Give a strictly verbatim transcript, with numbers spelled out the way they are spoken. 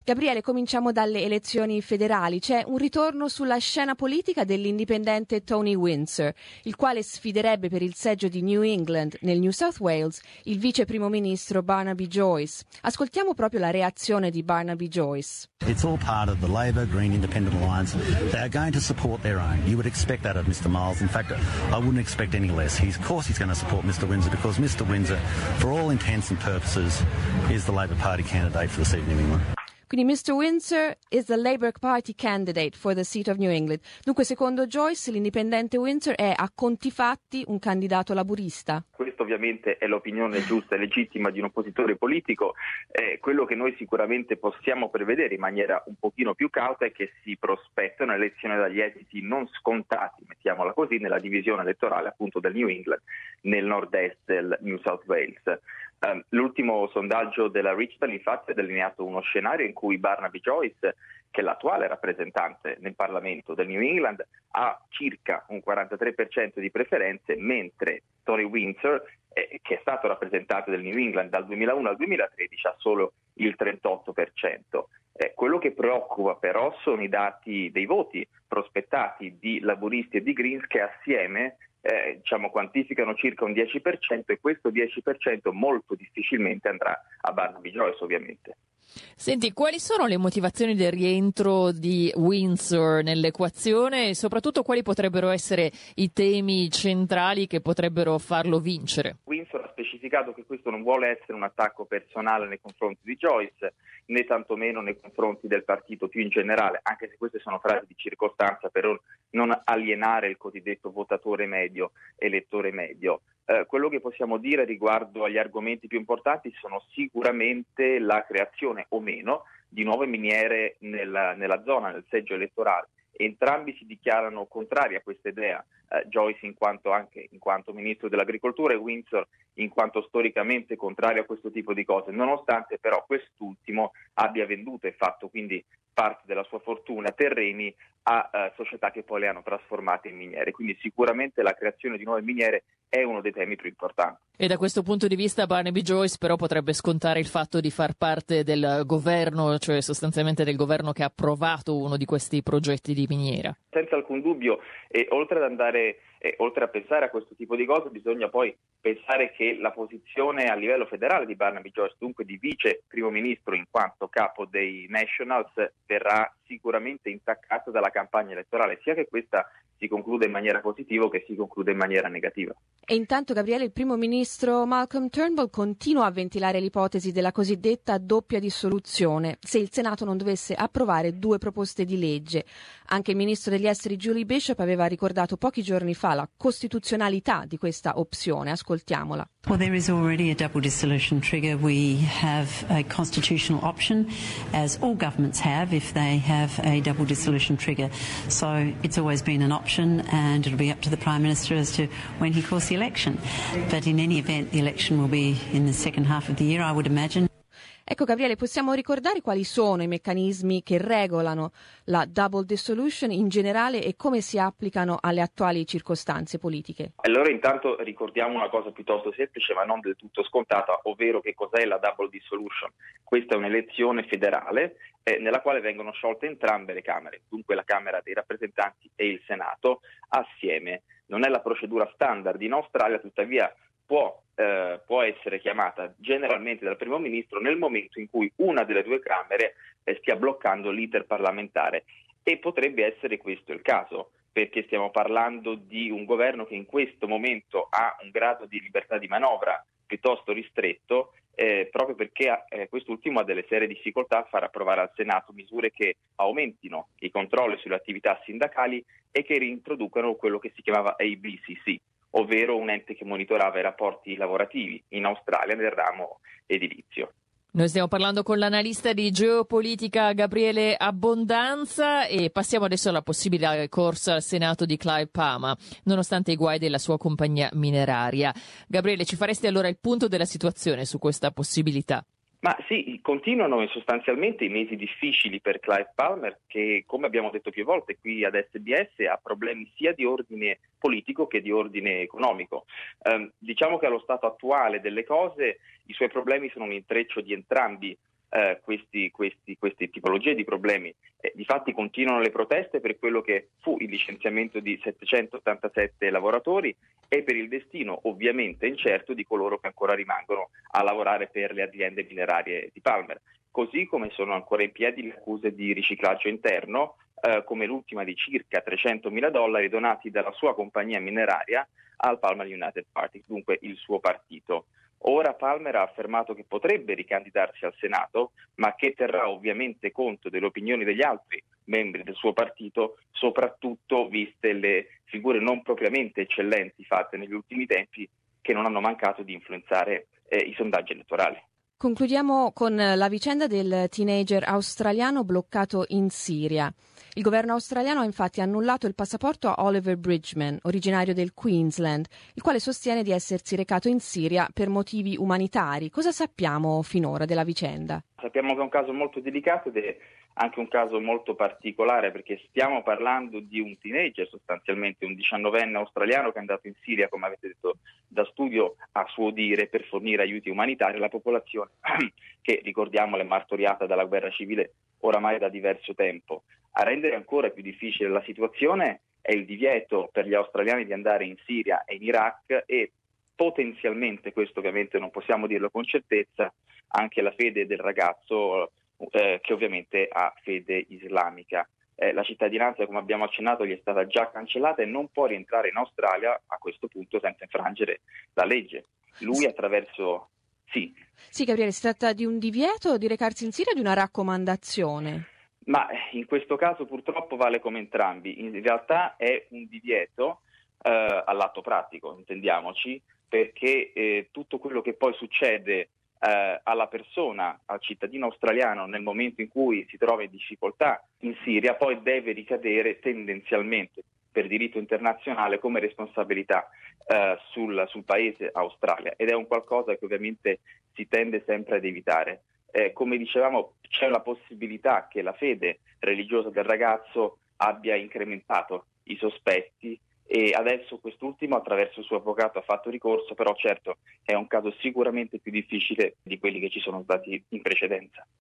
Gabriele, cominciamo dalle elezioni federali. C'è un ritorno sulla scena politica dell'indipendente Tony Windsor, il quale sfiderebbe per il seggio di New England, nel New South Wales, il vice primo ministro Barnaby Joyce. Ascoltiamo proprio la reazione di Barnaby Joyce. It's all part of the Labor Green Independent Alliance. They are going to support their own. You would expect that of Mister Miles. In fact, I wouldn't expect any less. He's, of course he's going to support Mister Windsor because Mister Windsor, for all intents and purposes, is the Labor Party candidate for the seat of New England. Quindi mister Windsor is the Labour Party candidate for the seat of New England. Dunque, secondo Joyce, l'indipendente Windsor è a conti fatti un candidato laburista. Questa ovviamente è l'opinione giusta e legittima di un oppositore politico. Eh, quello che noi sicuramente possiamo prevedere in maniera un pochino più cauta è che si prospetta un'elezione dagli esiti non scontati, mettiamola così, nella divisione elettorale appunto del New England, nel nord-est del New South Wales. Um, l'ultimo sondaggio della Richtel infatti ha delineato uno scenario in cui Barnaby Joyce, che è l'attuale rappresentante nel Parlamento del New England, ha circa un quarantatré per cento di preferenze, mentre Tony Windsor, eh, che è stato rappresentante del New England dal duemilauno al duemilatredici, ha solo il trentotto per cento. Eh, quello che preoccupa però sono i dati dei voti prospettati di laburisti e di Greens che assieme Eh, diciamo quantificano circa un dieci per cento, e questo dieci per cento molto difficilmente andrà a Barnaby Joyce ovviamente. Senti, quali sono le motivazioni del rientro di Windsor nell'equazione e soprattutto quali potrebbero essere i temi centrali che potrebbero farlo vincere? Windsor ha specificato che questo non vuole essere un attacco personale nei confronti di Joyce, né tantomeno nei confronti del partito più in generale, anche se queste sono frasi di circostanza per non alienare il cosiddetto votatore medio, elettore medio. Eh, quello che possiamo dire riguardo agli argomenti più importanti sono sicuramente la creazione o meno di nuove miniere nella, nella zona, nel seggio elettorale. Entrambi si dichiarano contrari a questa idea, eh, Joyce in quanto anche in quanto ministro dell'agricoltura e Windsor in quanto storicamente contrario a questo tipo di cose, nonostante però quest'ultimo abbia venduto e fatto quindi parte della sua fortuna terreni a uh, società che poi le hanno trasformate in miniere. Quindi sicuramente la creazione di nuove miniere è uno dei temi più importanti. E da questo punto di vista Barnaby Joyce però potrebbe scontare il fatto di far parte del governo, cioè sostanzialmente del governo che ha approvato uno di questi progetti di miniera. Senza alcun dubbio, e oltre ad andare, e oltre a pensare a questo tipo di cose, bisogna poi pensare che la posizione a livello federale di Barnaby Joyce, dunque di vice primo ministro in quanto capo dei Nationals, verrà sicuramente intaccata dalla campagna elettorale, sia che questa si conclude in maniera positiva o che si conclude in maniera negativa. E intanto, Gabriele, il primo ministro Malcolm Turnbull continua a ventilare l'ipotesi della cosiddetta doppia dissoluzione se il Senato non dovesse approvare due proposte di legge. Anche il ministro degli esteri Julie Bishop aveva ricordato pochi giorni fa la costituzionalità di questa opzione. Ascoltiamola. Well, there is already a double dissolution trigger. We have a constitutional option, as all governments have, if they have a double dissolution trigger. So it's always been an option, and it'll be up to the Prime Minister as to when he calls the election. But in any event, the election will be in the second half of the year, I would imagine. Ecco, Gabriele, possiamo ricordare quali sono i meccanismi che regolano la double dissolution in generale e come si applicano alle attuali circostanze politiche? Allora intanto ricordiamo una cosa piuttosto semplice ma non del tutto scontata, ovvero che cos'è la double dissolution. Questa è un'elezione federale eh, nella quale vengono sciolte entrambe le Camere, dunque la Camera dei rappresentanti e il Senato assieme. Non è la procedura standard in Australia, tuttavia può Eh, può essere chiamata generalmente dal primo ministro nel momento in cui una delle due Camere eh, stia bloccando l'iter parlamentare, e potrebbe essere questo il caso, perché stiamo parlando di un governo che in questo momento ha un grado di libertà di manovra piuttosto ristretto, eh, proprio perché eh, quest'ultimo ha delle serie difficoltà a far approvare al Senato misure che aumentino i controlli sulle attività sindacali e che reintroducano quello che si chiamava A B C C, ovvero un ente che monitorava i rapporti lavorativi in Australia nel ramo edilizio. Noi stiamo parlando con l'analista di geopolitica Gabriele Abbondanza e passiamo adesso alla possibile corsa al Senato di Clive Palmer, nonostante i guai della sua compagnia mineraria. Gabriele, ci faresti allora il punto della situazione su questa possibilità? Ma sì, continuano sostanzialmente i mesi difficili per Clive Palmer, che, come abbiamo detto più volte qui ad S B S, ha problemi sia di ordine politico che di ordine economico. Um, diciamo che allo stato attuale delle cose i suoi problemi sono un intreccio di entrambi eh, questi, questi, queste tipologie di problemi. Eh, difatti continuano le proteste per quello che fu il licenziamento di settecentottantasette lavoratori e per il destino ovviamente incerto di coloro che ancora rimangono a lavorare per le aziende minerarie di Palmer. Così come sono ancora in piedi le accuse di riciclaggio interno, eh, come l'ultima di circa trecentomila dollari donati dalla sua compagnia mineraria al Palmer United Party, dunque il suo partito. Ora Palmer ha affermato che potrebbe ricandidarsi al Senato, ma che terrà ovviamente conto delle opinioni degli altri membri del suo partito, soprattutto viste le figure non propriamente eccellenti fatte negli ultimi tempi, che non hanno mancato di influenzare eh, i sondaggi elettorali. Concludiamo con la vicenda del teenager australiano bloccato in Siria. Il governo australiano ha infatti annullato il passaporto a Oliver Bridgman, originario del Queensland, il quale sostiene di essersi recato in Siria per motivi umanitari. Cosa sappiamo finora della vicenda? Sappiamo che è un caso molto delicato ed è anche un caso molto particolare, perché stiamo parlando di un teenager, sostanzialmente un diciannovenne australiano che è andato in Siria, come avete detto, da studio a suo dire per fornire aiuti umanitari alla popolazione che, ricordiamo, è martoriata dalla guerra civile oramai da diverso tempo. A rendere ancora più difficile la situazione è il divieto per gli australiani di andare in Siria e in Iraq e potenzialmente, questo ovviamente non possiamo dirlo con certezza, anche la fede del ragazzo eh, che ovviamente ha fede islamica. Eh, la cittadinanza, come abbiamo accennato, gli è stata già cancellata e non può rientrare in Australia a questo punto senza infrangere la legge. Lui attraverso... Sì. Sì, Gabriele, si tratta di un divieto di recarsi in Siria o di una raccomandazione? Ma in questo caso purtroppo vale come entrambi. In realtà è un divieto eh, all'atto pratico, intendiamoci, perché eh, tutto quello che poi succede eh, alla persona, al cittadino australiano nel momento in cui si trova in difficoltà in Siria, poi deve ricadere tendenzialmente per diritto internazionale come responsabilità eh, sul, sul paese Australia, ed è un qualcosa che ovviamente si tende sempre ad evitare. Eh, come dicevamo, c'è la possibilità che la fede religiosa del ragazzo abbia incrementato i sospetti e adesso quest'ultimo attraverso il suo avvocato ha fatto ricorso, però certo è un caso sicuramente più difficile di quelli che ci sono stati in precedenza.